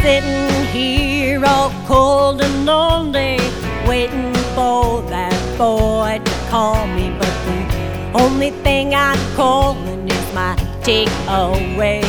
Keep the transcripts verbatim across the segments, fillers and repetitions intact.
sitting here all cold and lonely, waiting for that boy to call me. But the only thing I'm calling is my takeaway.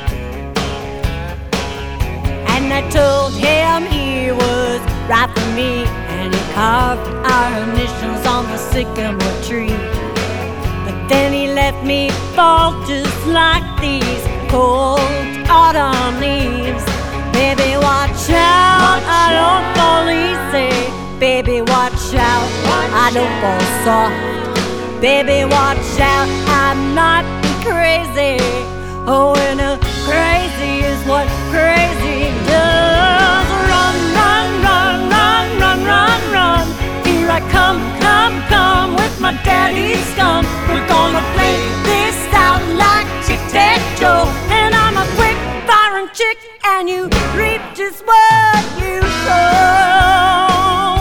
And I told him he was right for me, and he carved our initials on the sycamore tree. But then he left me fall just like these cold autumn leaves. Baby, watch out, I don't fall easy. Baby, watch out, I don't fall soft. Baby, watch out, I'm not crazy. Oh, and uh, crazy is what crazy does. Run, run, run, run, run, run, run. Here I come, come, come with my daddy's gun. We're gonna play this out like tic-tac-toe. And I'm a quick firing chick, and you reap just what you sow.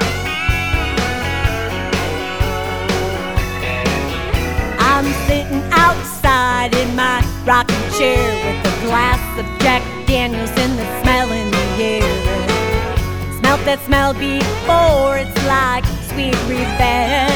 I'm sitting outside in my rocking chair with a glass of Jack Daniels and the smell in the air. Smelt that smell before, it's like sweet revenge.